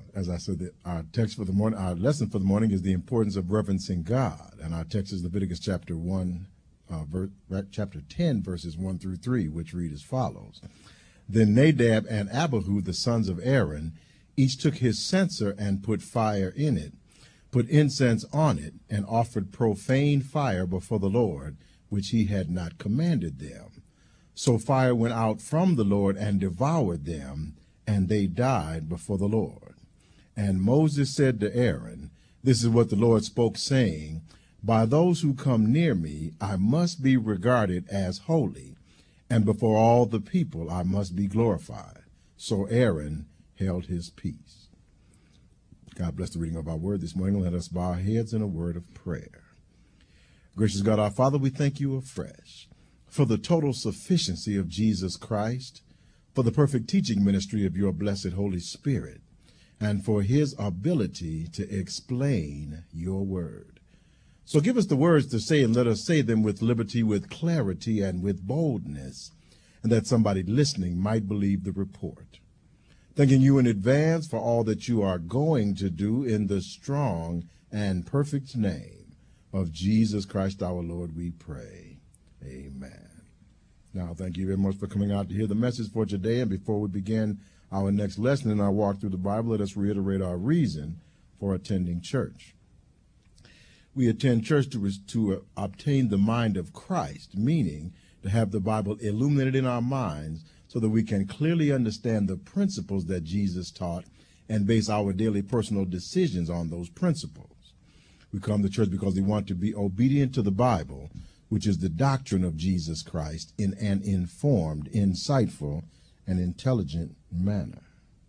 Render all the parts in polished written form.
as I said, that our text for the morning, our lesson for the morning is the importance of reverencing God, and our text is Leviticus chapter 10, verses 1 through 3, which read as follows. Then Nadab and Abihu, the sons of Aaron, each took his censer and put fire in it, put incense on it, and offered profane fire before the Lord, which he had not commanded them. So fire went out from the Lord and devoured them, and they died before the Lord. And Moses said to Aaron, this is what the Lord spoke, saying, by those who come near me I must be regarded as holy, and before all the people I must be glorified. So Aaron held his peace. God bless the reading of our word this morning. Let us bow our heads in a word of prayer. Gracious God, our Father, we thank you afresh for the total sufficiency of Jesus Christ, for the perfect teaching ministry of your blessed Holy Spirit, and for his ability to explain your word. So give us the words to say, and let us say them with liberty, with clarity, and with boldness, and that somebody listening might believe the report. Thanking you in advance for all that you are going to do in the strong and perfect name of Jesus Christ our Lord, we pray. Amen. Now, thank you very much for coming out to hear the message for today. And before we begin our next lesson in our walk through the Bible, let us reiterate our reason for attending church. We attend church to obtain the mind of Christ, meaning to have the Bible illuminated in our minds so that we can clearly understand the principles that Jesus taught and base our daily personal decisions on those principles. We come to church because we want to be obedient to the Bible, which is the doctrine of Jesus Christ, in an informed, insightful, and intelligent manner.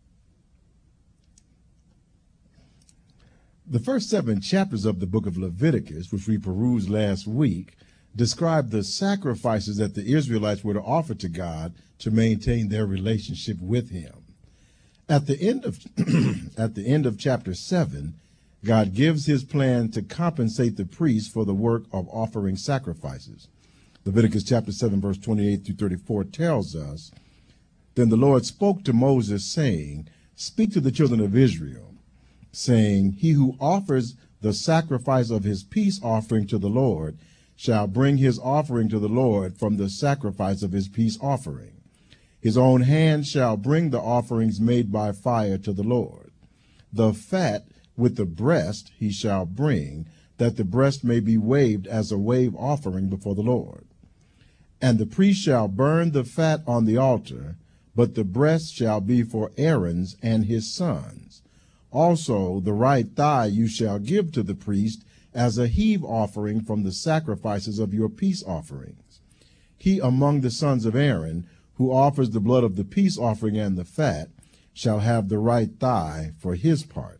The first 7 chapters of the book of Leviticus, which we perused last week, describe the sacrifices that the Israelites were to offer to God to maintain their relationship with him. At the end of chapter 7, God gives his plan to compensate the priests for the work of offering sacrifices. Leviticus chapter 7, verse 28 through 34 tells us, then the Lord spoke to Moses, saying, speak to the children of Israel, saying, he who offers the sacrifice of his peace offering to the Lord shall bring his offering to the Lord from the sacrifice of his peace offering. His own hand shall bring the offerings made by fire to the Lord. The fat with the breast he shall bring, that the breast may be waved as a wave offering before the Lord. And the priest shall burn the fat on the altar, but the breast shall be for Aaron's and his sons. Also the right thigh you shall give to the priest as a heave offering from the sacrifices of your peace offerings. He among the sons of Aaron, who offers the blood of the peace offering and the fat, shall have the right thigh for his part.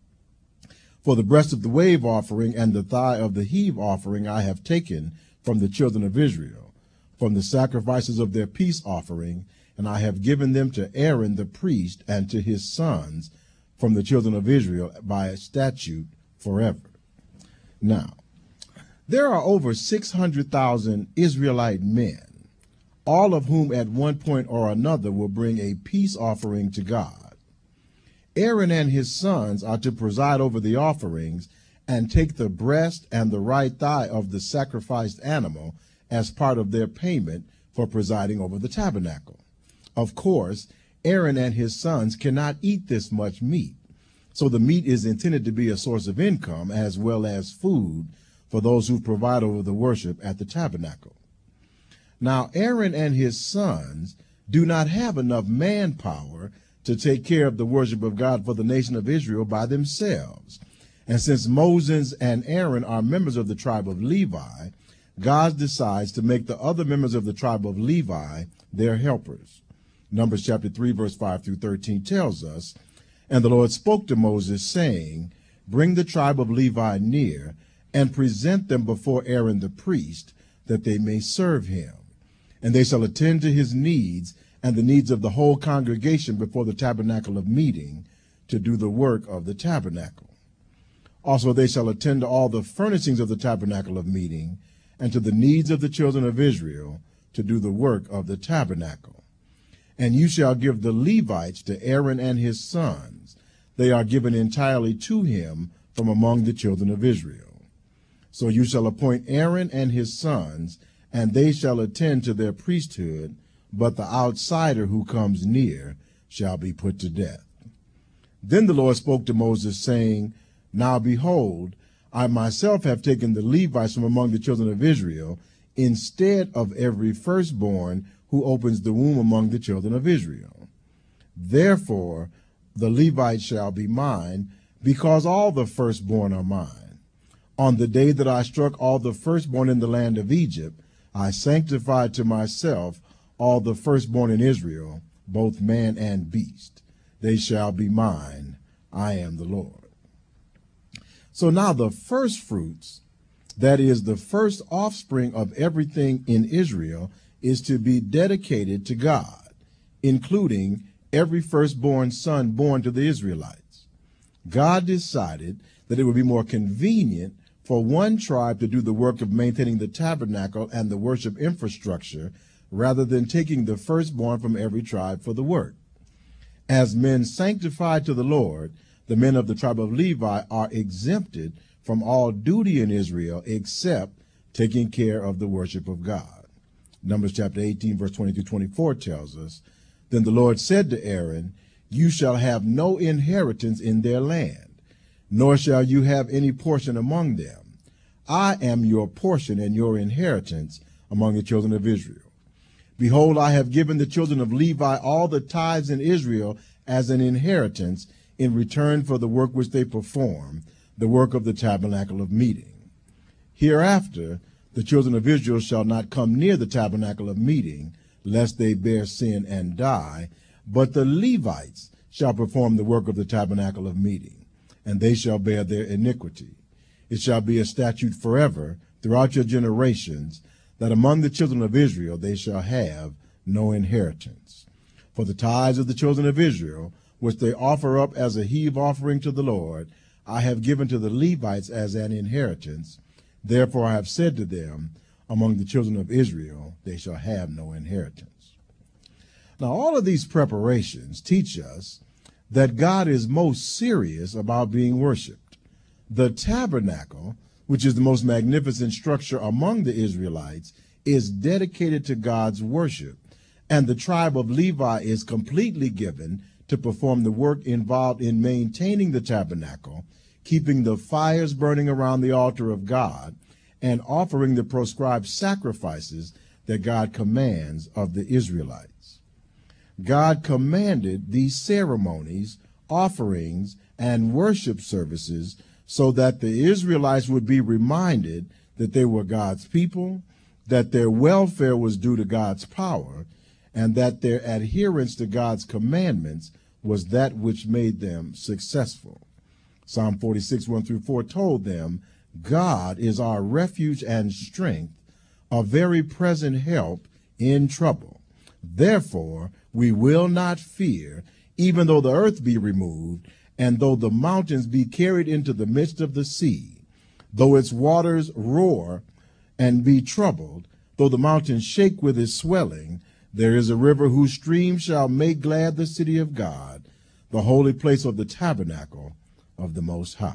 For the breast of the wave offering and the thigh of the heave offering I have taken from the children of Israel, from the sacrifices of their peace offering, and I have given them to Aaron the priest and to his sons from the children of Israel by a statute forever. Now, there are over 600,000 Israelite men, all of whom at one point or another will bring a peace offering to God. Aaron and his sons are to preside over the offerings and take the breast and the right thigh of the sacrificed animal as part of their payment for presiding over the tabernacle. Of course, Aaron and his sons cannot eat this much meat, so the meat is intended to be a source of income as well as food for those who provide over the worship at the tabernacle. Now, Aaron and his sons do not have enough manpower to take care of the worship of God for the nation of Israel by themselves. And since Moses and Aaron are members of the tribe of Levi, God decides to make the other members of the tribe of Levi their helpers. Numbers chapter 3, verse 5 through 13 tells us, and the Lord spoke to Moses, saying, bring the tribe of Levi near and present them before Aaron the priest, that they may serve him. And they shall attend to his needs and the needs of the whole congregation before the tabernacle of meeting, to do the work of the tabernacle. Also they shall attend to all the furnishings of the tabernacle of meeting, and to the needs of the children of Israel, to do the work of the tabernacle. And you shall give the Levites to Aaron and his sons, they are given entirely to him from among the children of Israel. So you shall appoint Aaron and his sons, and they shall attend to their priesthood, but the outsider who comes near shall be put to death. Then the Lord spoke to Moses, saying, Now behold, I myself have taken the Levites from among the children of Israel, instead of every firstborn who opens the womb among the children of Israel. Therefore the Levites shall be mine, because all the firstborn are mine. On the day that I struck all the firstborn in the land of Egypt, I sanctified to myself all the firstborn in Israel, both man and beast. They shall be mine. I am the Lord. So now the first fruits, that is the first offspring of everything in Israel, is to be dedicated to God, including every firstborn son born to the Israelites. God decided that it would be more convenient for one tribe to do the work of maintaining the tabernacle and the worship infrastructure, rather than taking the firstborn from every tribe for the work. As men sanctified to the Lord, the men of the tribe of Levi are exempted from all duty in Israel except taking care of the worship of God. Numbers chapter 18, verse 20 through 24 tells us, Then the Lord said to Aaron, You shall have no inheritance in their land, nor shall you have any portion among them. I am your portion and your inheritance among the children of Israel. Behold, I have given the children of Levi all the tithes in Israel as an inheritance in return for the work which they perform, the work of the tabernacle of meeting. Hereafter, the children of Israel shall not come near the tabernacle of meeting, lest they bear sin and die, but the Levites shall perform the work of the tabernacle of meeting, and they shall bear their iniquity. It shall be a statute forever throughout your generations, that among the children of Israel they shall have no inheritance. For the tithes of the children of Israel, which they offer up as a heave offering to the Lord, I have given to the Levites as an inheritance. Therefore I have said to them, among the children of Israel they shall have no inheritance. Now all of these preparations teach us that God is most serious about being worshiped. The tabernacle, which is the most magnificent structure among the Israelites, is dedicated to God's worship, and the tribe of Levi is completely given to perform the work involved in maintaining the tabernacle, keeping the fires burning around the altar of God, and offering the proscribed sacrifices that God commands of the Israelites. God commanded these ceremonies, offerings, and worship services so that the Israelites would be reminded that they were God's people, that their welfare was due to God's power, and that their adherence to God's commandments was that which made them successful. Psalm 46, 1 through 4 told them, God is our refuge and strength, a very present help in trouble. Therefore, we will not fear, even though the earth be removed, and though the mountains be carried into the midst of the sea, though its waters roar and be troubled, though the mountains shake with its swelling, there is a river whose stream shall make glad the city of God, the holy place of the tabernacle of the Most High.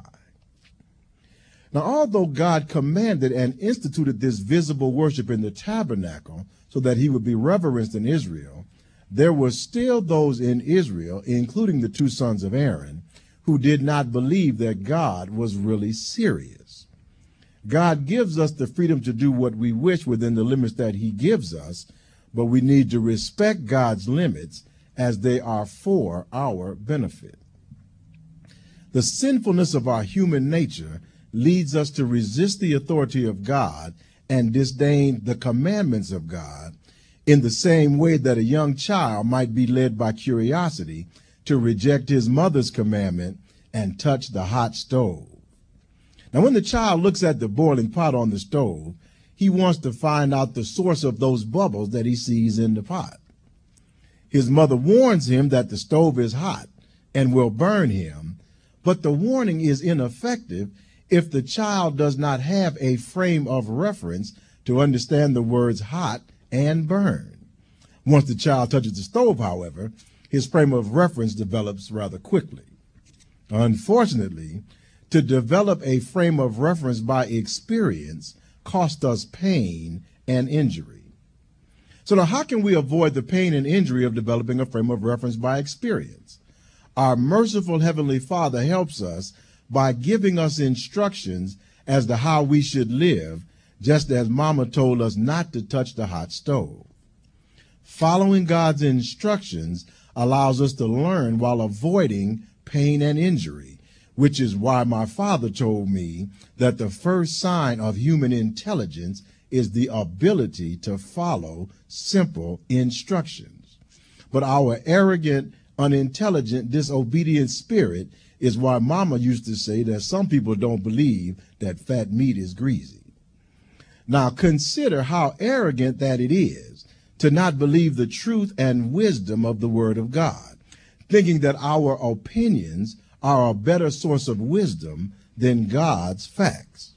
Now, although God commanded and instituted this visible worship in the tabernacle so that he would be reverenced in Israel, there were still those in Israel, including the two sons of Aaron, who did not believe that God was really serious. God gives us the freedom to do what we wish within the limits that he gives us, but we need to respect God's limits as they are for our benefit. The sinfulness of our human nature leads us to resist the authority of God and disdain the commandments of God, in the same way that a young child might be led by curiosity to reject his mother's commandment and touch the hot stove. Now, when the child looks at the boiling pot on the stove, he wants to find out the source of those bubbles that he sees in the pot. His mother warns him that the stove is hot and will burn him, but the warning is ineffective if the child does not have a frame of reference to understand the words hot and burn. Once the child touches the stove, however, his frame of reference develops rather quickly. Unfortunately, to develop a frame of reference by experience cost us pain and injury. So now, how can we avoid the pain and injury of developing a frame of reference by experience? Our merciful Heavenly Father helps us by giving us instructions as to how we should live, just as Mama told us not to touch the hot stove. Following God's instructions allows us to learn while avoiding pain and injury, which is why my father told me that the first sign of human intelligence is the ability to follow simple instructions. But our arrogant, unintelligent, disobedient spirit is why Mama used to say that some people don't believe that fat meat is greasy. Now consider how arrogant that it is to not believe the truth and wisdom of the Word of God, thinking that our opinions are a better source of wisdom than God's facts.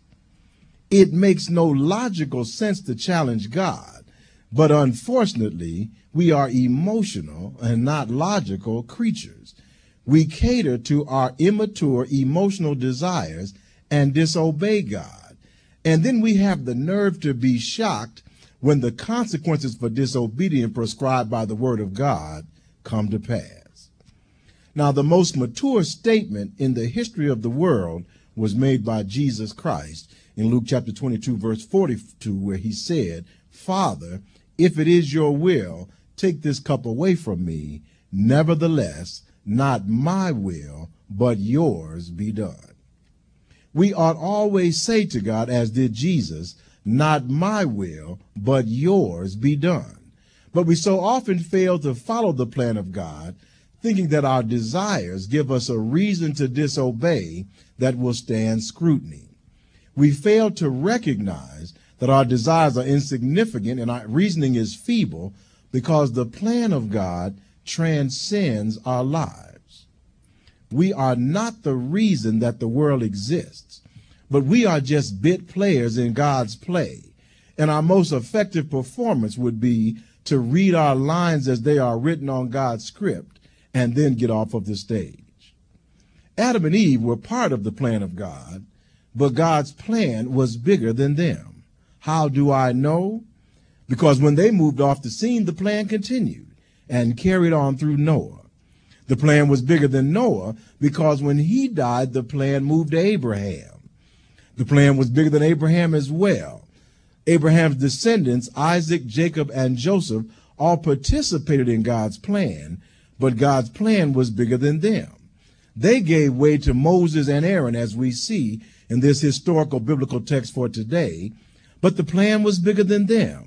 It makes no logical sense to challenge God, but unfortunately, we are emotional and not logical creatures. We cater to our immature emotional desires and disobey God. And then we have the nerve to be shocked when the consequences for disobedience prescribed by the Word of God come to pass. Now, the most mature statement in the history of the world was made by Jesus Christ in Luke chapter 22, verse 42, where he said, "Father, if it is your will, take this cup away from me. Nevertheless, not my will, but yours be done." We ought always say to God, as did Jesus, "Not my will, but yours be done." But we so often fail to follow the plan of God, thinking that our desires give us a reason to disobey that will stand scrutiny. We fail to recognize that our desires are insignificant and our reasoning is feeble because the plan of God transcends our lives. We are not the reason that the world exists, but we are just bit players in God's play. And our most effective performance would be to read our lines as they are written on God's script and then get off of the stage. Adam and Eve were part of the plan of God, but God's plan was bigger than them. How do I know? Because when they moved off the scene, the plan continued and carried on through Noah. The plan was bigger than Noah because when he died, the plan moved to Abraham. The plan was bigger than Abraham as well. Abraham's descendants, Isaac, Jacob, and Joseph, all participated in God's plan, but God's plan was bigger than them. They gave way to Moses and Aaron, as we see in this historical biblical text for today, but the plan was bigger than them.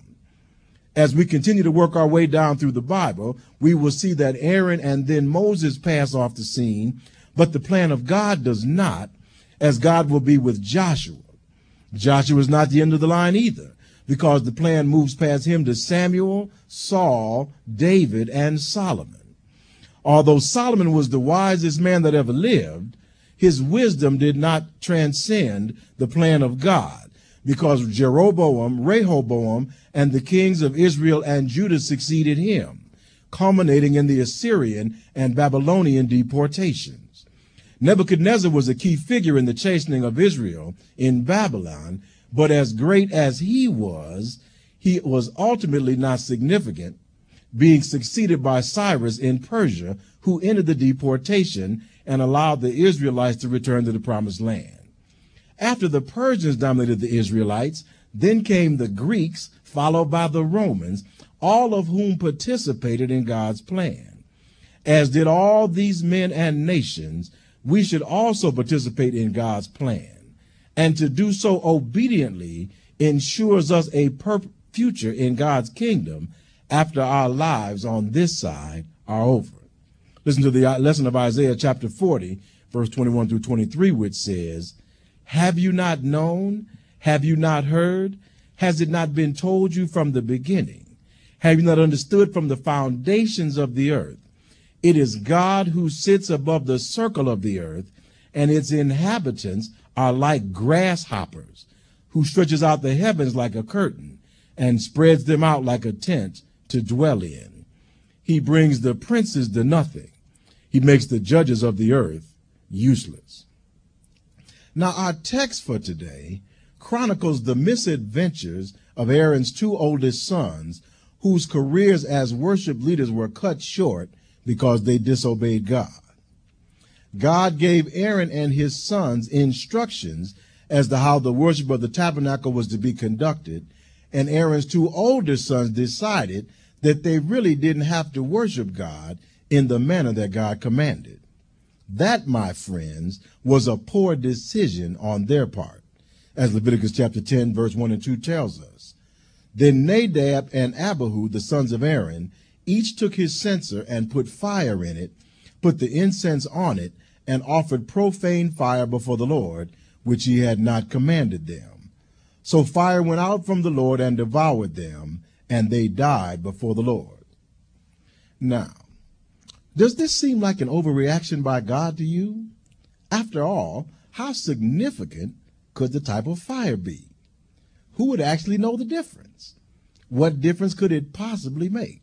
As we continue to work our way down through the Bible, we will see that Aaron and then Moses pass off the scene, but the plan of God does not, as God will be with Joshua. Joshua is not the end of the line either, because the plan moves past him to Samuel, Saul, David, and Solomon. Although Solomon was the wisest man that ever lived, his wisdom did not transcend the plan of God, because Jeroboam, Rehoboam, and the kings of Israel and Judah succeeded him, culminating in the Assyrian and Babylonian deportations. Nebuchadnezzar was a key figure in the chastening of Israel in Babylon, but as great as he was ultimately not significant, being succeeded by Cyrus in Persia, who ended the deportation and allowed the Israelites to return to the promised land. After the Persians dominated the Israelites, then came the Greeks, followed by the Romans, all of whom participated in God's plan. As did all these men and nations, we should also participate in God's plan. And to do so obediently ensures us a future in God's kingdom after our lives on this side are over. Listen to the lesson of Isaiah chapter 40, verse 21 through 23, which says, "Have you not known? Have you not heard? Has it not been told you from the beginning? Have you not understood from the foundations of the earth? It is God who sits above the circle of the earth, and its inhabitants are like grasshoppers, who stretches out the heavens like a curtain and spreads them out like a tent to dwell in. He brings the princes to nothing. He makes the judges of the earth useless. Now, our text for today chronicles the misadventures of Aaron's two oldest sons, whose careers as worship leaders were cut short because they disobeyed God. God gave Aaron and his sons instructions as to how the worship of the tabernacle was to be conducted, and Aaron's two older sons decided that they really didn't have to worship God in the manner that God commanded. That, my friends, was a poor decision on their part, as Leviticus chapter 10, verse 1 and 2 tells us. Then Nadab and Abihu, the sons of Aaron, each took his censer and put fire in it, put the incense on it, and offered profane fire before the Lord, which he had not commanded them. So fire went out from the Lord and devoured them, and they died before the Lord. Now, does this seem like an overreaction by God to you? After all, how significant could the type of fire be? Who would actually know the difference? What difference could it possibly make?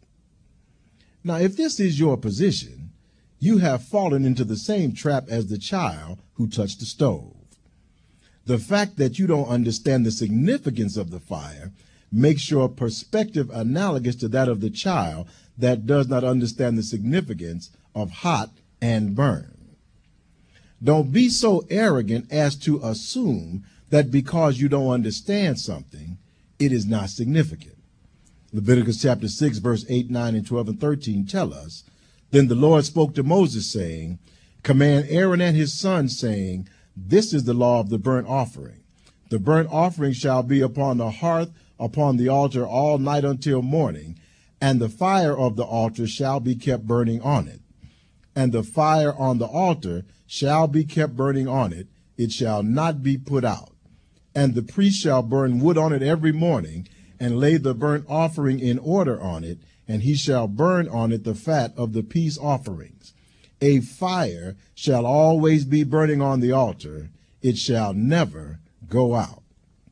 Now, if this is your position, you have fallen into the same trap as the child who touched the stove. The fact that you don't understand the significance of the fire makes your perspective analogous to that of the child that does not understand the significance of hot and burn. Don't be so arrogant as to assume that because you don't understand something, it is not significant. Leviticus chapter 6, verse 8, 9, and 12, and 13 tell us, Then the Lord spoke to Moses, saying, Command Aaron and his sons, saying, This is the law of the burnt offering. The burnt offering shall be upon the hearth upon the altar all night until morning, and the fire of the altar shall be kept burning on it. And the fire on the altar shall be kept burning on it, it shall not be put out. And the priest shall burn wood on it every morning, and lay the burnt offering in order on it, and he shall burn on it the fat of the peace offerings. A fire shall always be burning on the altar, it shall never go out.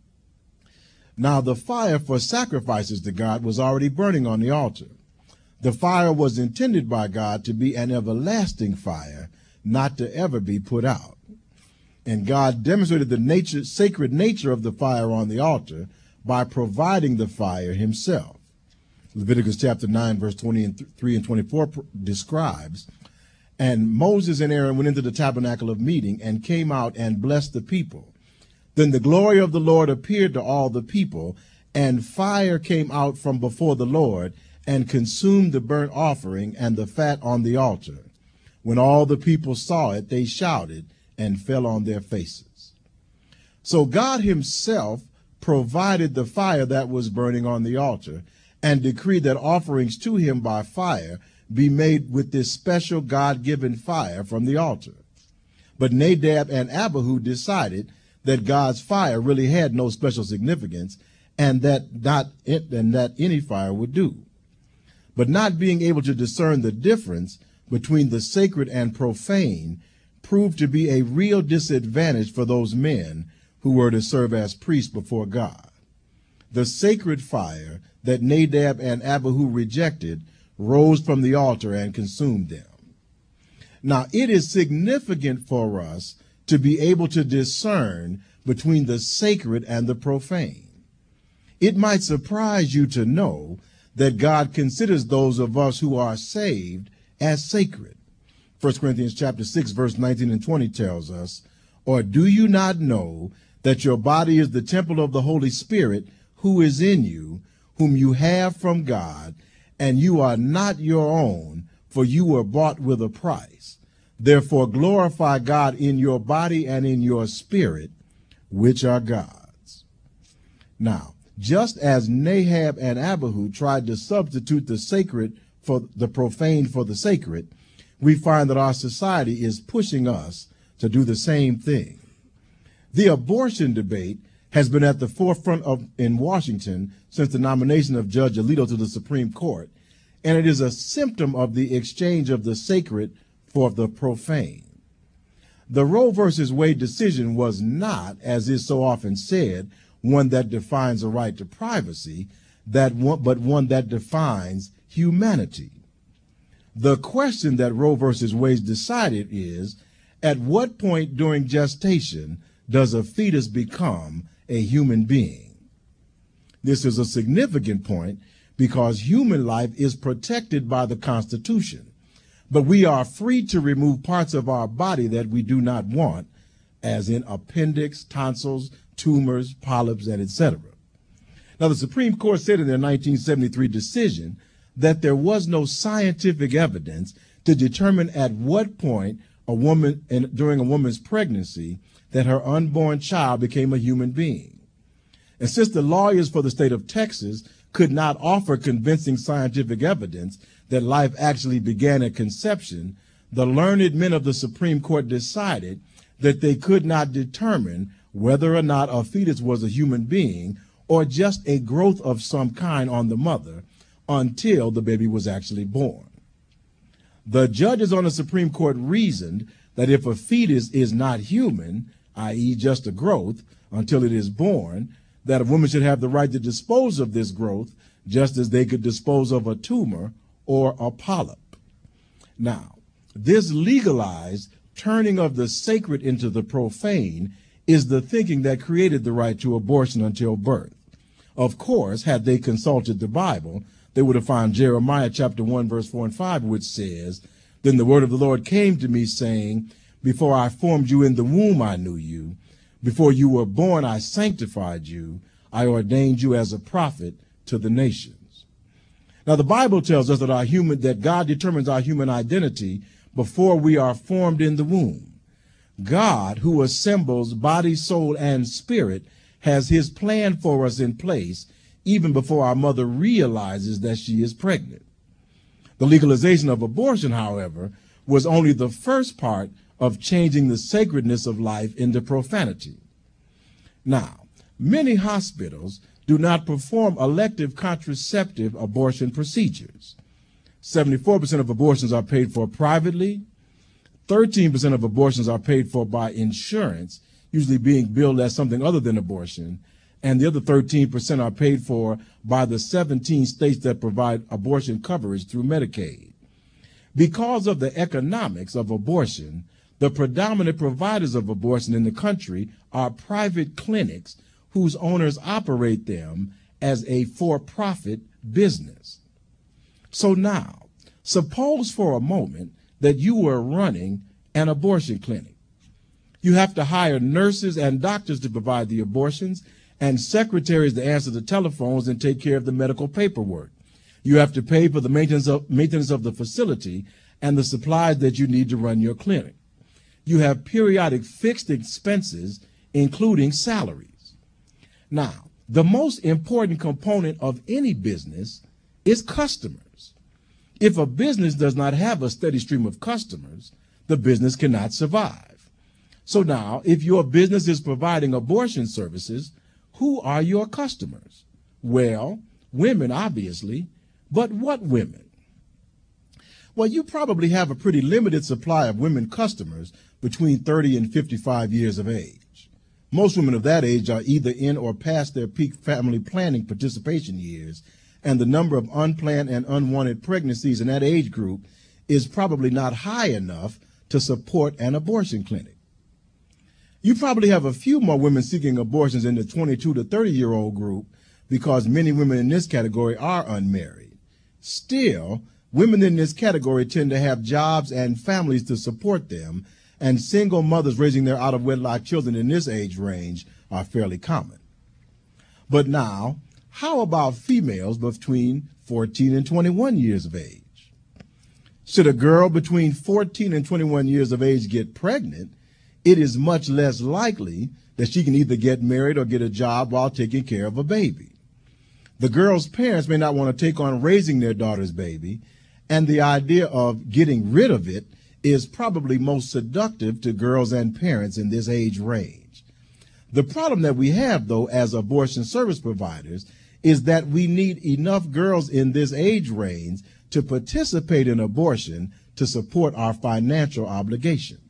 Now the fire for sacrifices to God was already burning on the altar. The fire was intended by God to be an everlasting fire, not to ever be put out. And God demonstrated the sacred nature of the fire on the altar by providing the fire himself. Leviticus chapter 9, verse 23 and 24 describes, And Moses and Aaron went into the tabernacle of meeting and came out and blessed the people. Then the glory of the Lord appeared to all the people, and fire came out from before the Lord and consumed the burnt offering and the fat on the altar. When all the people saw it, they shouted and fell on their faces. So God himself provided the fire that was burning on the altar, and decreed that offerings to him by fire be made with this special God-given fire from the altar. But Nadab and Abihu decided that God's fire really had no special significance, and that any fire would do. But not being able to discern the difference between the sacred and profane proved to be a real disadvantage for those men who were to serve as priests before God. The sacred fire that Nadab and Abihu rejected rose from the altar and consumed them. Now, it is significant for us to be able to discern between the sacred and the profane. It might surprise you to know that God considers those of us who are saved as sacred. 1 Corinthians chapter 6, verse 19 and 20 tells us, Or do you not know that your body is the temple of the Holy Spirit who is in you, whom you have from God, and you are not your own, for you were bought with a price. Therefore glorify God in your body and in your spirit, which are God's. Now, just as Nadab and Abihu tried to substitute the sacred for the profane for the sacred, we find that our society is pushing us to do the same thing. The abortion debate has been at the forefront in Washington since the nomination of Judge Alito to the Supreme Court, and it is a symptom of the exchange of the sacred for the profane. The Roe versus Wade decision was not, as is so often said, one that defines a right to privacy, but one that defines humanity. The question that Roe versus Wade decided is, At what point during gestation does a fetus become a human being? This is a significant point because human life is protected by the Constitution, but we are free to remove parts of our body that we do not want, as in appendix, tonsils, tumors, polyps, and etc. Now, the Supreme Court said in their 1973 decision that there was no scientific evidence to determine at what point during a woman's pregnancy that her unborn child became a human being. And since the lawyers for the state of Texas could not offer convincing scientific evidence that life actually began at conception, the learned men of the Supreme Court decided that they could not determine whether or not a fetus was a human being or just a growth of some kind on the mother until the baby was actually born. The judges on the Supreme Court reasoned that if a fetus is not human, i.e. just a growth, until it is born, that a woman should have the right to dispose of this growth just as they could dispose of a tumor or a polyp. Now, this legalized turning of the sacred into the profane is the thinking that created the right to abortion until birth. Of course, had they consulted the Bible, they would have found Jeremiah chapter 1, verse 4 and 5, which says, "Then the word of the Lord came to me, saying, Before I formed you in the womb, I knew you. Before you were born, I sanctified you. I ordained you as a prophet to the nations." Now, the Bible tells us that God determines our human identity before we are formed in the womb. God, who assembles body, soul, and spirit, has his plan for us in place even before our mother realizes that she is pregnant. The legalization of abortion, however, was only the first part of changing the sacredness of life into profanity. Now, many hospitals do not perform elective contraceptive abortion procedures. 74% of abortions are paid for privately. 13% of abortions are paid for by insurance, usually being billed as something other than abortion. And the other 13% are paid for by the 17 states that provide abortion coverage through Medicaid. Because of the economics of abortion, the predominant providers of abortion in the country are private clinics whose owners operate them as a for-profit business. So now, suppose for a moment that you were running an abortion clinic. You have to hire nurses and doctors to provide the abortions and secretaries to answer the telephones and take care of the medical paperwork. You have to pay for the maintenance of the facility and the supplies that you need to run your clinic. You have periodic fixed expenses, including salaries. Now, the most important component of any business is customers. If a business does not have a steady stream of customers, the business cannot survive. So now, if your business is providing abortion services, who are your customers? Well, women, obviously, but what women? Well, you probably have a pretty limited supply of women customers between 30 and 55 years of age. Most women of that age are either in or past their peak family planning participation years, and the number of unplanned and unwanted pregnancies in that age group is probably not high enough to support an abortion clinic. You probably have a few more women seeking abortions in the 22 to 30-year-old group because many women in this category are unmarried. Still, women in this category tend to have jobs and families to support them, and single mothers raising their out-of-wedlock children in this age range are fairly common. But now, how about females between 14 and 21 years of age? Should a girl between 14 and 21 years of age get pregnant, it is much less likely that she can either get married or get a job while taking care of a baby. The girl's parents may not want to take on raising their daughter's baby, and the idea of getting rid of it is probably most seductive to girls and parents in this age range. The problem that we have, though, as abortion service providers is that we need enough girls in this age range to participate in abortion to support our financial obligations.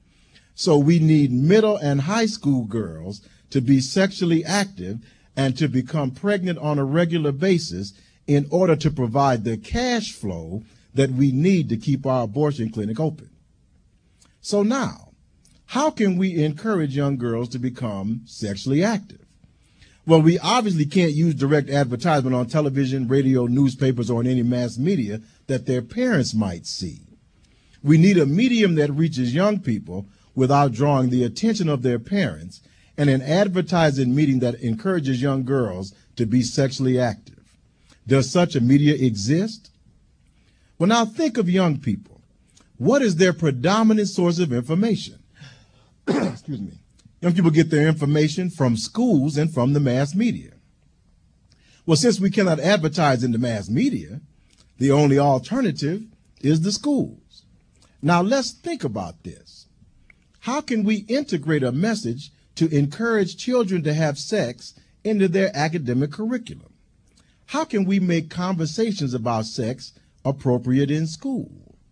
So we need middle and high school girls to be sexually active and to become pregnant on a regular basis in order to provide the cash flow that we need to keep our abortion clinic open. So now, How can we encourage young girls to become sexually active? Well, we obviously can't use direct advertisement on television, radio, newspapers, or in any mass media that their parents might see. We need a medium that reaches young people without drawing the attention of their parents, and an advertising medium that encourages young girls to be sexually active. Does such a media exist? Well, now think of young people. What is their predominant source of information? Excuse me. Young people get their information from schools and from the mass media. Well, since we cannot advertise in the mass media, the only alternative is the schools. Now let's think about this. How can we integrate a message to encourage children to have sex into their academic curriculum? How can we make conversations about sex appropriate in school?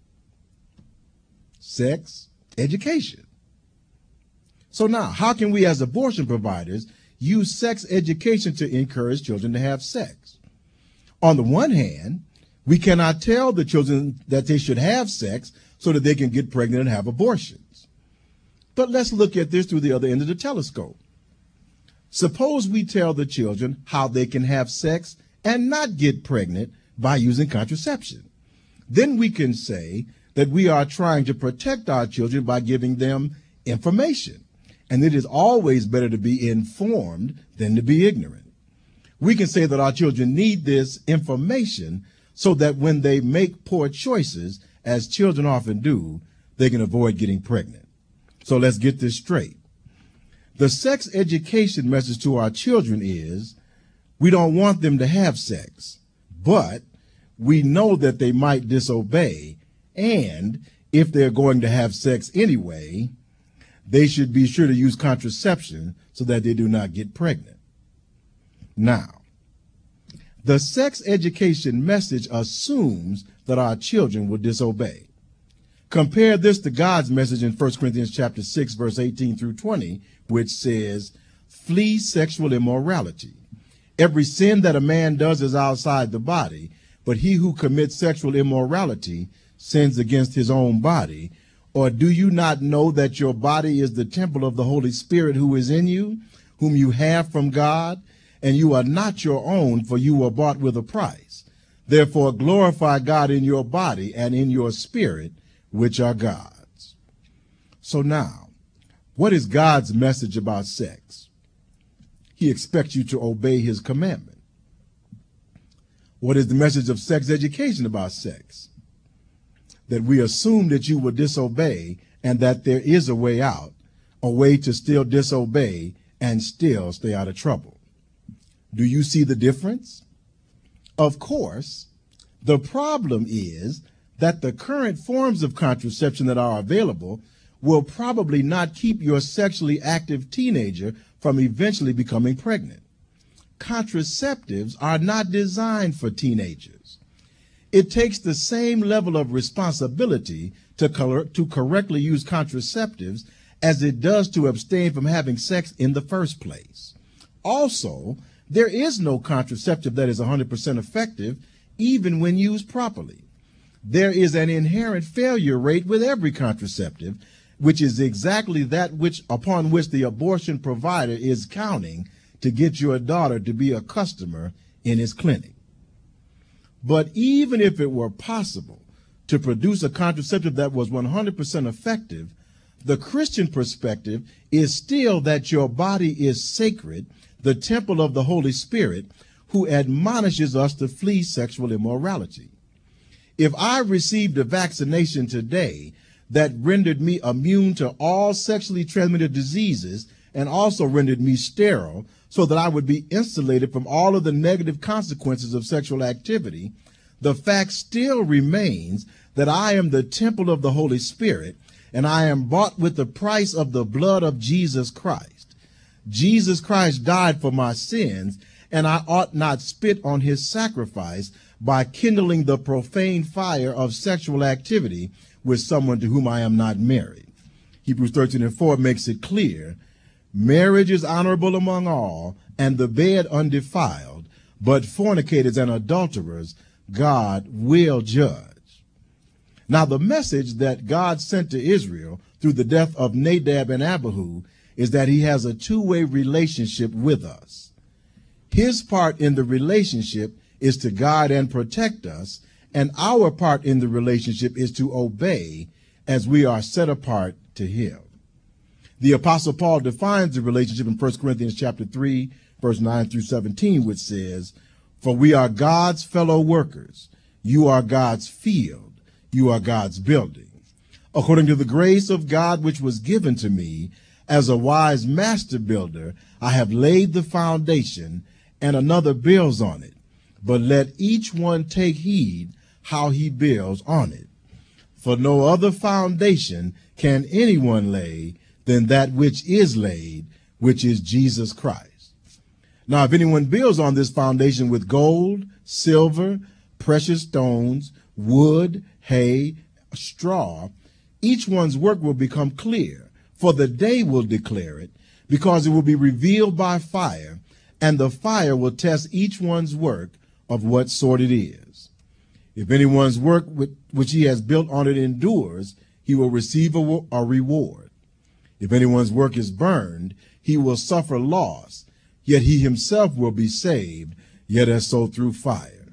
Sex education. So now, how can we as abortion providers use sex education to encourage children to have sex? On the one hand, we cannot tell the children that they should have sex so that they can get pregnant and have abortions. But let's look at this through the other end of the telescope. Suppose we tell the children how they can have sex and not get pregnant by using contraception. Then we can say that we are trying to protect our children by giving them information. And it is always better to be informed than to be ignorant. We can say that our children need this information so that when they make poor choices, as children often do, they can avoid getting pregnant. So let's get this straight. The sex education message to our children is, we don't want them to have sex, but we know that they might disobey, and if they're going to have sex anyway, they should be sure to use contraception so that they do not get pregnant. Now, the sex education message assumes that our children will disobey. Compare this to God's message in 1 Corinthians chapter 6, verse 18 through 20, which says, flee sexual immorality. Every sin that a man does is outside the body, but he who commits sexual immorality sins against his own body. Or do you not know that your body is the temple of the Holy Spirit who is in you, whom you have from God, and you are not your own, for you were bought with a price? Therefore glorify God in your body and in your spirit, which are God's. So now, what is God's message about sex? He expects you to obey his commandment. What is the message of sex education about sex? That we assume that you will disobey and that there is a way out, a way to still disobey and still stay out of trouble. Do you see the difference? Of course, the problem is that the current forms of contraception that are available will probably not keep your sexually active teenager from eventually becoming pregnant. Contraceptives are not designed for teenagers. It takes the same level of responsibility to correctly use contraceptives as it does to abstain from having sex in the first place. Also, there is no contraceptive that is 100% effective, even when used properly. There is an inherent failure rate with every contraceptive, which is exactly that upon which the abortion provider is counting to get your daughter to be a customer in his clinic. But even if it were possible to produce a contraceptive that was 100% effective, the Christian perspective is still that your body is sacred, the temple of the Holy Spirit, who admonishes us to flee sexual immorality. If I received a vaccination today that rendered me immune to all sexually transmitted diseases and also rendered me sterile so that I would be insulated from all of the negative consequences of sexual activity, the fact still remains that I am the temple of the Holy Spirit and I am bought with the price of the blood of Jesus Christ. Jesus Christ died for my sins, and I ought not spit on his sacrifice by kindling the profane fire of sexual activity with someone to whom I am not married. Hebrews 13:4 makes it clear, marriage is honorable among all, and the bed undefiled, but fornicators and adulterers God will judge. Now, the message that God sent to Israel through the death of Nadab and Abihu is that he has a two-way relationship with us. His part in the relationship is to guide and protect us, and our part in the relationship is to obey as we are set apart to him. The Apostle Paul defines the relationship in 1 Corinthians chapter 3, verse 9 through 17, which says, "For we are God's fellow workers. You are God's field. You are God's building. According to the grace of God which was given to me, as a wise master builder, I have laid the foundation, and another builds on it. But let each one take heed how he builds on it. For no other foundation can anyone lay than that which is laid, which is Jesus Christ. Now, if anyone builds on this foundation with gold, silver, precious stones, wood, hay, straw, each one's work will become clear, for the day will declare it, because it will be revealed by fire, and the fire will test each one's work of what sort it is. If anyone's work which he has built on it endures, he will receive a reward. If anyone's work is burned, he will suffer loss, yet he himself will be saved, yet as so through fire.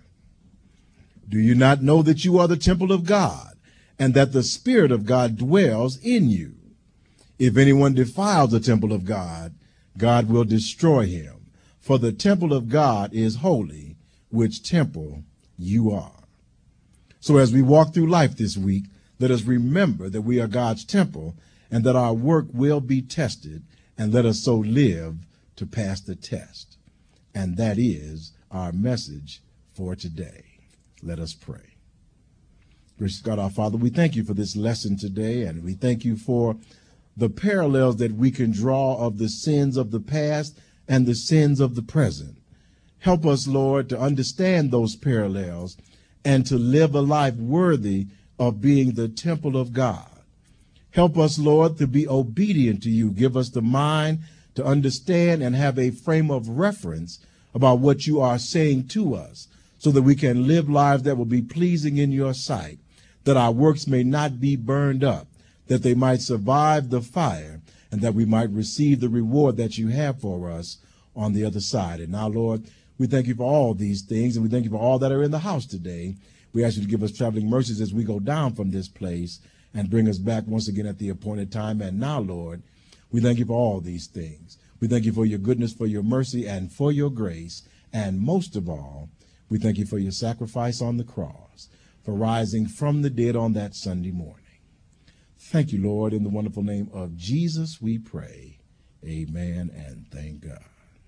Do you not know that you are the temple of God, and that the Spirit of God dwells in you? If anyone defiles the temple of God, God will destroy him. For the temple of God is holy, which temple you are." So as we walk through life this week, let us remember that we are God's temple and that our work will be tested, and let us so live to pass the test. And that is our message for today. Let us pray. Gracious God, our Father, we thank you for this lesson today, and we thank you for the parallels that we can draw of the sins of the past and the sins of the present. Help us, Lord, to understand those parallels and to live a life worthy of being the temple of God. Help us, Lord, to be obedient to you. Give us the mind to understand and have a frame of reference about what you are saying to us, so that we can live lives that will be pleasing in your sight, that our works may not be burned up, that they might survive the fire, and that we might receive the reward that you have for us on the other side. And now, Lord, we thank you for all these things, and we thank you for all that are in the house today. We ask you to give us traveling mercies as we go down from this place and bring us back once again at the appointed time. And now, Lord, we thank you for all these things. We thank you for your goodness, for your mercy, and for your grace. And most of all, we thank you for your sacrifice on the cross, for rising from the dead on that Sunday morning. Thank you, Lord. In the wonderful name of Jesus, we pray. Amen, and thank God.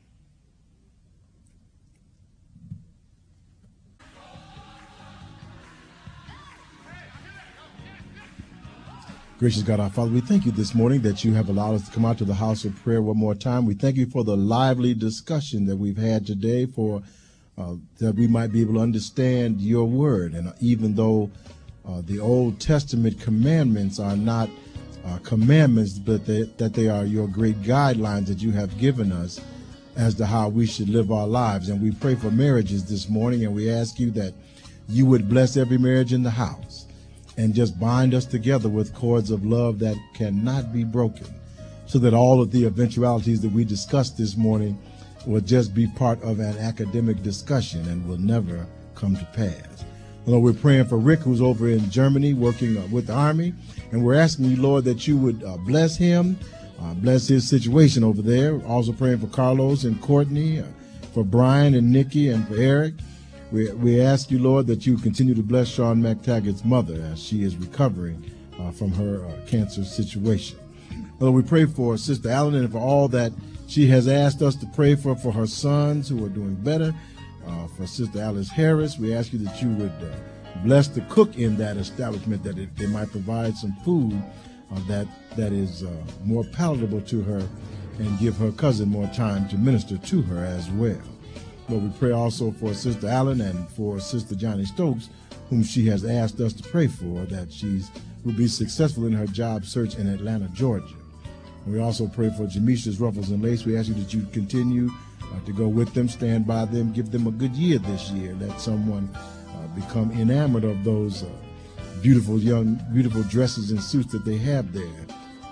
Gracious God, our Father, we thank you this morning that you have allowed us to come out to the house of prayer one more time. We thank you for the lively discussion that we've had today, for that we might be able to understand your word. And even though the Old Testament commandments are not commandments, but that they are your great guidelines that you have given us as to how we should live our lives. And we pray for marriages this morning, and we ask you that you would bless every marriage in the house and just bind us together with cords of love that cannot be broken, so that all of the eventualities that we discussed this morning will just be part of an academic discussion and will never come to pass. Lord, we're praying for Rick, who's over in Germany working with the Army, and we're asking you, Lord, that you would bless him, bless his situation over there. We're also praying for Carlos and Courtney, for Brian and Nikki, and for Eric. We ask you, Lord, that you continue to bless Sean McTaggart's mother as she is recovering from her cancer situation. Lord, we pray for Sister Allen and for all that she has asked us to pray for her sons who are doing better. For Sister Alice Harris, we ask you that you would bless the cook in that establishment, that they might provide some food that is more palatable to her, and give her cousin more time to minister to her as well. Lord, we pray also for Sister Allen and for Sister Johnny Stokes, whom she has asked us to pray for, that she will be successful in her job search in Atlanta, Georgia. And we also pray for Jamisha's Ruffles and Lace. We ask you that you continue to go with them, stand by them, give them a good year this year. Let someone become enamored of those beautiful dresses and suits that they have there.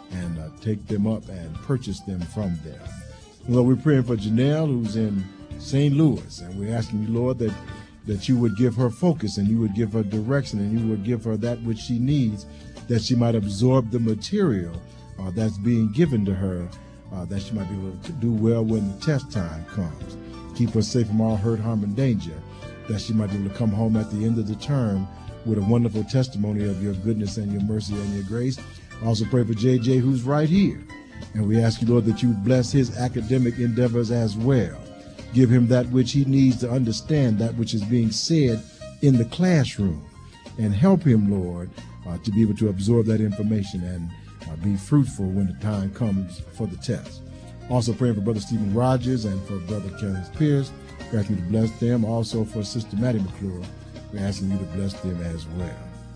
and take them up and purchase them from them. Lord, we're praying for Janelle, who's in St. Louis, and we're asking you, Lord, that you would give her focus and you would give her direction and you would give her that which she needs, that she might absorb the material that's being given to her, that she might be able to do well when the test time comes. Keep her safe from all hurt, harm, and danger, that she might be able to come home at the end of the term with a wonderful testimony of your goodness and your mercy and your grace. I also pray for JJ, who's right here. And we ask you, Lord, that you would bless his academic endeavors as well. Give him that which he needs to understand that which is being said in the classroom. And help him, Lord, to be able to absorb that information and be fruitful when the time comes for the test. Also praying for Brother Stephen Rogers and for Brother Kenneth Pierce. We're asking you to bless them. Also for Sister Maddie McClure, we're asking you to bless them as well.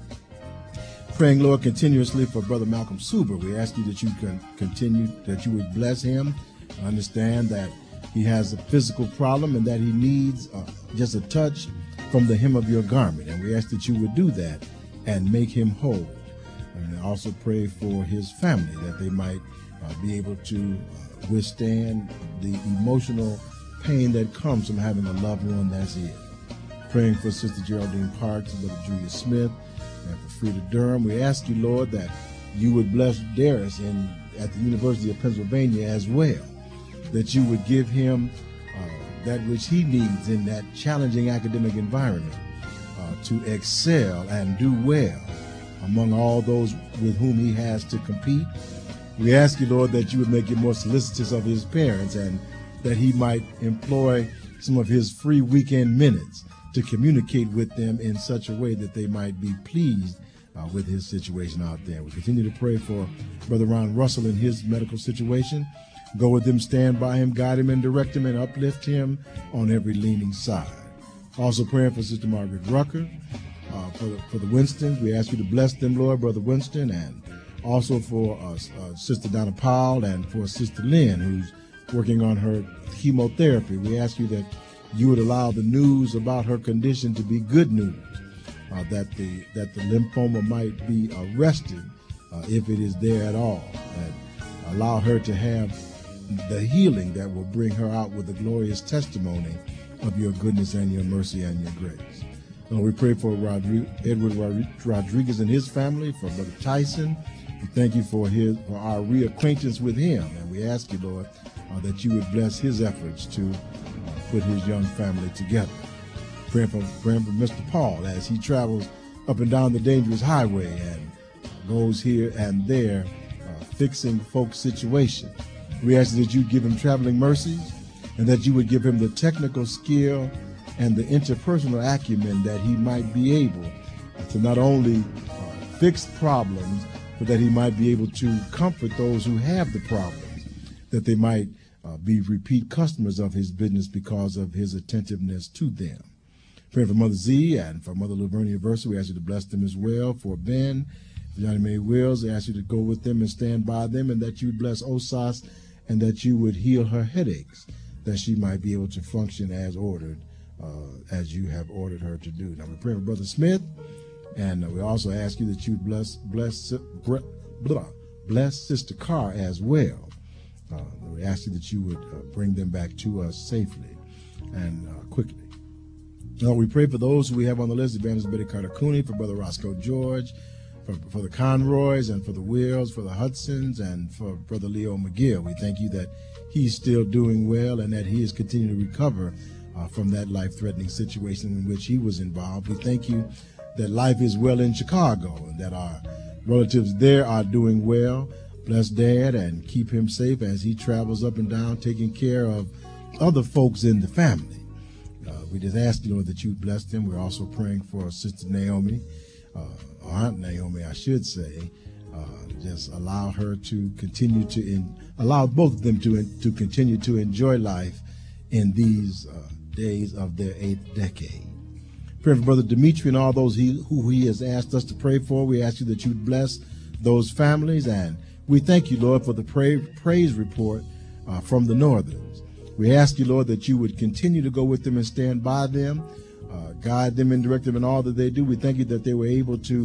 Praying, Lord, continuously for Brother Malcolm Suber. We ask you that you can continue, that you would bless him. Understand that he has a physical problem and that he needs just a touch from the hem of your garment. And we ask that you would do that and make him whole. And also pray for his family, that they might be able to withstand the emotional pain that comes from having a loved one that's ill. Praying for Sister Geraldine Parks and Brother Julia Smith and for Frida Durham. We ask you, Lord, that you would bless Darius at the University of Pennsylvania as well, that you would give him that which he needs in that challenging academic environment to excel and do well among all those with whom he has to compete. We ask you, Lord, that you would make him more solicitous of his parents and that he might employ some of his free weekend minutes to communicate with them in such a way that they might be pleased with his situation out there. We continue to pray for Brother Ron Russell in his medical situation. Go with him, stand by him, guide him, and direct him, and uplift him on every leaning side. Also praying for Sister Margaret Rucker, for the Winstons. We ask you to bless them, Lord, Brother Winston, and also for Sister Donna Powell and for Sister Lynn, who's working on her chemotherapy. We ask you that you would allow the news about her condition to be good news, that the lymphoma might be arrested if it is there at all, and allow her to have the healing that will bring her out with the glorious testimony of your goodness and your mercy and your grace. We pray for Edward Rodriguez and his family, for Brother Tyson. We thank you for our reacquaintance with him, and we ask you, Lord, that you would bless his efforts to put his young family together. Praying for Mr. Paul as he travels up and down the dangerous highway and goes here and there fixing folks' situations. We ask that you give him traveling mercies and that you would give him the technical skill and the interpersonal acumen that he might be able to not only fix problems, but that he might be able to comfort those who have the problems, that they might be repeat customers of his business because of his attentiveness to them. Praying for Mother Z and for Mother Lavernia Versa, we ask you to bless them as well. For Ben, for Johnny Mae Wills, we ask you to go with them and stand by them, and that you would bless Osas and that you would heal her headaches, that she might be able to function as ordered, as you have ordered her to do. Now we pray for Brother Smith, and we also ask you that you bless Sister Carr as well. We ask you that you would bring them back to us safely and quickly. Now we pray for those who we have on the list: Evangelist Betty Carter Cooney, for Brother Roscoe George, for the Conroys, and for the Wills, for the Hudsons, and for Brother Leo McGill. We thank you that he's still doing well and that he is continuing to recover from that life-threatening situation in which he was involved. We thank you that life is well in Chicago and that our relatives there are doing well. Bless Dad and keep him safe as he travels up and down taking care of other folks in the family. We just ask you, Lord, that you bless them. We're also praying for Sister Naomi, Aunt Naomi, I should say. Just allow her to continue to allow both of them to continue to enjoy life in these days of their 8th decade. Pray for Brother Dimitri and all those who he has asked us to pray for. We ask you that you bless those families, and we thank you, Lord, for the praise report from the Northerns. We ask you, Lord, that you would continue to go with them and stand by them, guide them and direct them in all that they do. We thank you that they were able to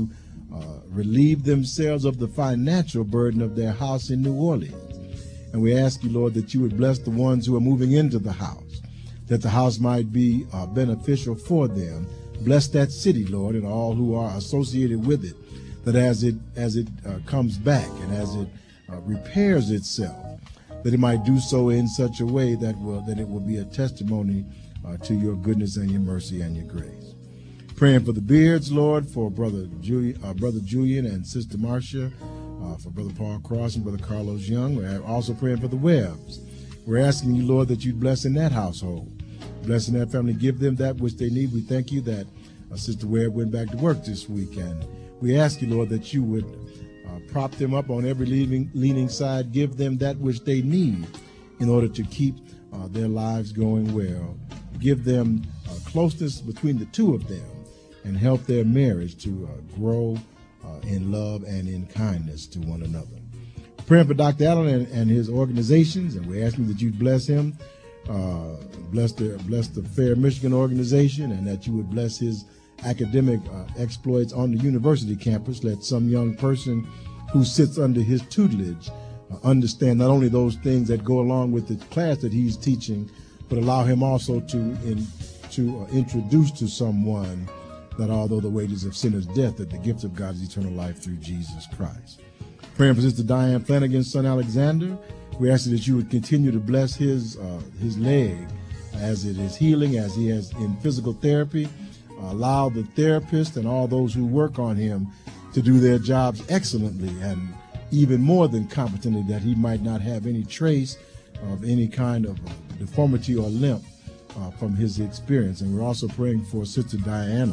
relieve themselves of the financial burden of their house in New Orleans. And we ask you, Lord, that you would bless the ones who are moving into the house, that the house might be beneficial for them. Bless that city, Lord, and all who are associated with it, that as it comes back and as it repairs itself, that it might do so in such a way that it will be a testimony to your goodness and your mercy and your grace. Praying for the Beards, Lord, for Brother Julian and Sister Marcia, for Brother Paul Cross and Brother Carlos Young. We're also praying for the Webbs. We're asking you, Lord, that you'd bless in that household, bless in that family, give them that which they need. We thank you that Sister Webb went back to work this week, and we ask you, Lord, that you would prop them up on every leaning side, give them that which they need in order to keep their lives going well. Give them closeness between the two of them and help their marriage to grow in love and in kindness to one another. Praying for Dr. Allen and his organizations, and we're asking that you bless him, bless the Fair Michigan organization, and that you would bless his academic exploits on the university campus. Let some young person who sits under his tutelage understand not only those things that go along with the class that he's teaching, but allow him also to introduce to someone that although the wages of sin is death, that the gift of God is eternal life through Jesus Christ. Praying for Sister Diane Flanagan's son Alexander. We ask that you would continue to bless his leg as it is healing, as he has in physical therapy. Allow the therapist and all those who work on him to do their jobs excellently and even more than competently, that he might not have any trace of any kind of deformity or limp from his experience. And we're also praying for Sister Deanna,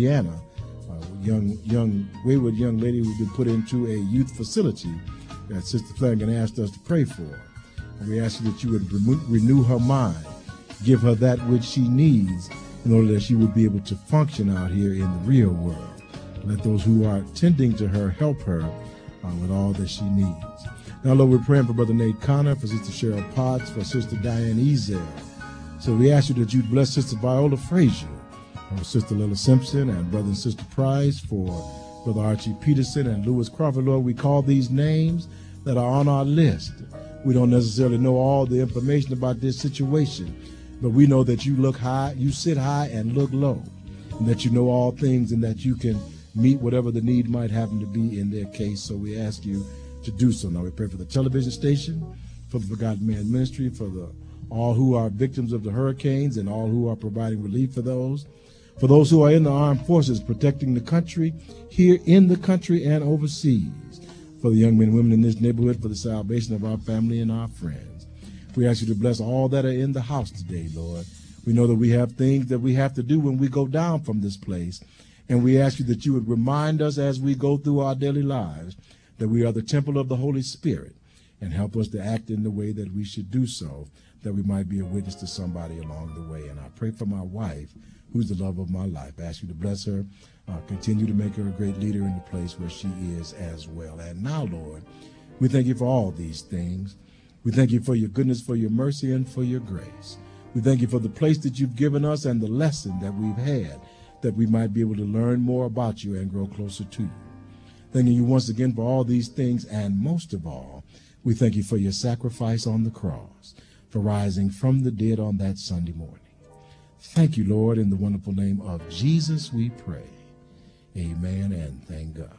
young wayward young lady who's been put into a youth facility that Sister Flanagan asked us to pray for. And we ask you that you would renew her mind, give her that which she needs in order that she would be able to function out here in the real world. Let those who are tending to her help her with all that she needs. Now, Lord, we're praying for Brother Nate Connor, for Sister Cheryl Potts, for Sister Diane Ezel. So we ask you that you'd bless Sister Viola Frazier, for Sister Lila Simpson, and Brother and Sister Price, for Brother Archie Peterson and Lewis Crawford. Lord, we call these names that are on our list. We don't necessarily know all the information about this situation, but we know that you look high, you sit high and look low, and that you know all things, and that you can meet whatever the need might happen to be in their case. So we ask you to do so. Now we pray for the television station, for the Forgotten Man Ministry, for all who are victims of the hurricanes and all who are providing relief for those who are in the armed forces protecting the country, here in the country and overseas, for the young men and women in this neighborhood, for the salvation of our family and our friends. We ask you to bless all that are in the house today, Lord. We know that we have things that we have to do when we go down from this place, and we ask you that you would remind us as we go through our daily lives that we are the temple of the Holy Spirit, and help us to act in the way that we should do so, that we might be a witness to somebody along the way. And I pray for my wife, who's the love of my life. I ask you to bless her, continue to make her a great leader in the place where she is as well. And now, Lord, we thank you for all these things. We thank you for your goodness, for your mercy, and for your grace. We thank you for the place that you've given us and the lesson that we've had, that we might be able to learn more about you and grow closer to you. Thanking you once again for all these things, and most of all, we thank you for your sacrifice on the cross, for rising from the dead on that Sunday morning. Thank you, Lord, in the wonderful name of Jesus we pray. Amen, and thank God.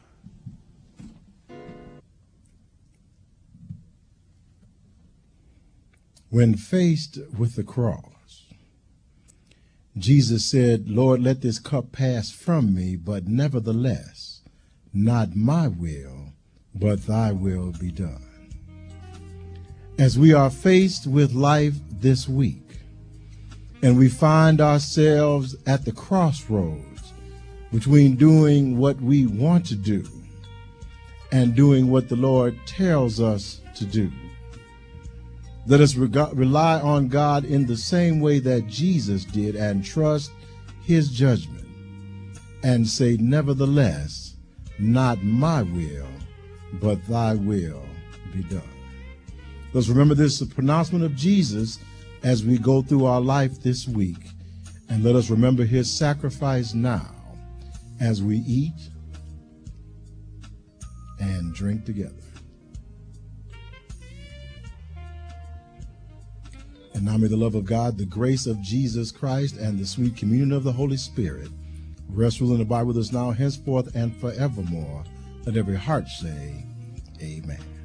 When faced with the cross, Jesus said, Lord, let this cup pass from me, but nevertheless, not my will, but thy will be done. As we are faced with life this week, and we find ourselves at the crossroads between doing what we want to do and doing what the Lord tells us to do, let us rely on God in the same way that Jesus did and trust his judgment and say, nevertheless, not my will, but thy will be done. Let's remember this pronouncement of Jesus as we go through our life this week, and let us remember his sacrifice now as we eat and drink together. And now may the love of God, the grace of Jesus Christ, and the sweet communion of the Holy Spirit rest, rule, and abide with us now, henceforth, and forevermore. Let every heart say, Amen.